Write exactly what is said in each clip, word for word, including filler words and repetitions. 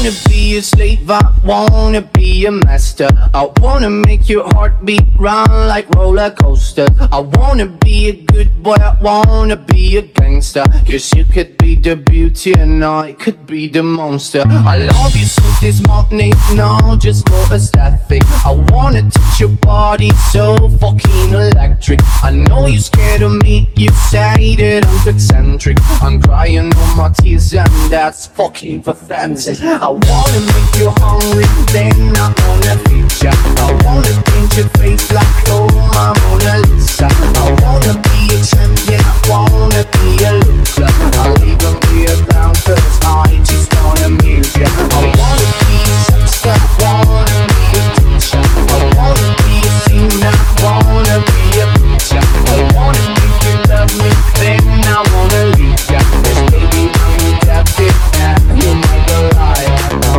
wanna be a slave, I wanna be a master. I wanna make your heart beat round like roller coaster. I wanna be a good boy, I wanna be a gangster. Cause you could be the beauty and I could be the monster. I love you since this morning, no, just for aesthetic. I wanna touch your body so fucking electric. I know you're scared of me, you say that I'm eccentric. I'm crying all my tears and that's fucking pathetic. I wanna make you hungry, then I wanna feed ya. I wanna paint your face like oh my Mona Lisa. I wanna be a champion, I wanna be a loser. I'll even be a clown cause I just wanna amuse ya. I wanna be a sex I wanna be a teacher. I wanna be a singer, I wanna be a preacher. I wanna make you love me, then I wanna leave ya. Cause baby I'm captive and you're my Goliath.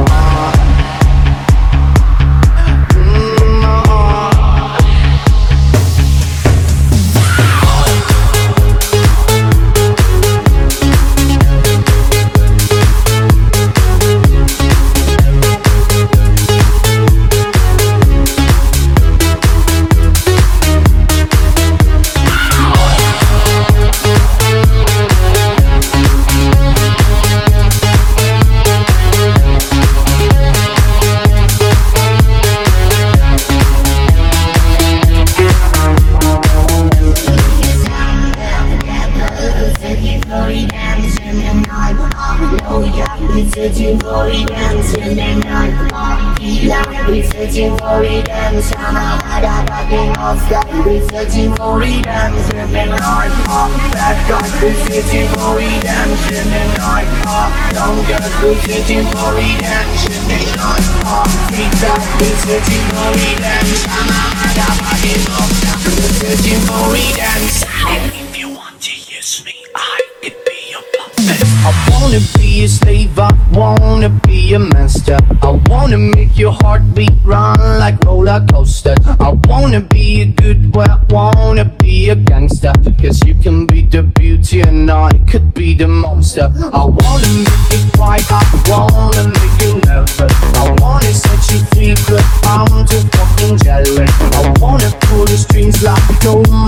Searching for redemption and I'm we're searching for redemption. I'm fucking off that. We're searching for redemption and I'm bad guys. We're searching for redemption and I'm young girls. We're searching for redemption and I'm freak that. We're searching for redemption. I'm fucking off that. We're searching for redemption. And if you want to use me, I could be your puppet. I wanna be a slave, I wanna be a master. I wanna make your heart beat round like roller coaster. I wanna be a good boy, I wanna be a gangster. Cause you can be the beauty and I could be the monster. I wanna make you cry, I wanna make you nervous. I wanna set you free but I'm too fucking jealous. I wanna pull the strings like oh